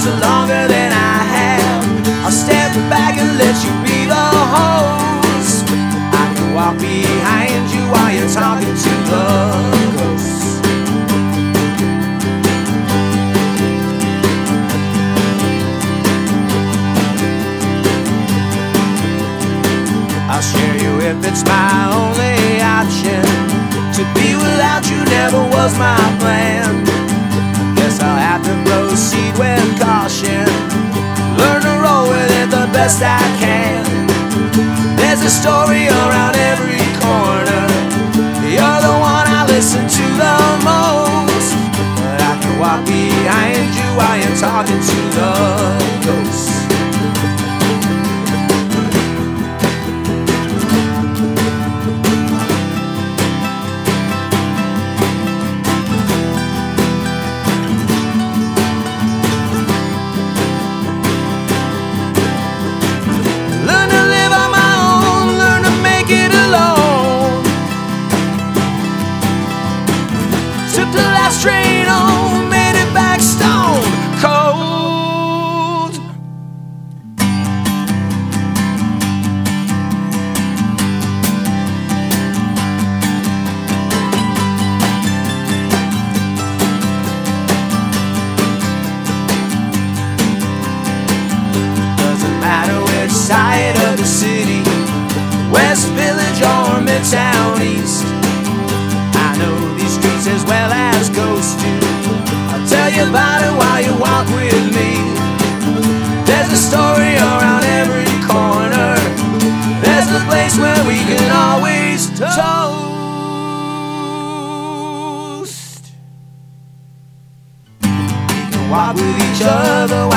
longer than I have. I'll step back and let you be the host. I can walk behind you while you're talking to the ghosts. I'll share you if it's my only option. To be without you never was my plan. Guess I'll have to proceed with caution. Learn to roll with it the best I can. There's a story around every corner. You're the one I listen to the most. But I can walk behind you while you're talking to the ghosts. Took the last train home, made it back stone cold. Doesn't matter which side of the city, West Village or Midtown East. I know these streets as well as ghosts do. I'll tell you about it while you walk with me. There's a story around every corner. There's a place where we can always toast. We can walk with each other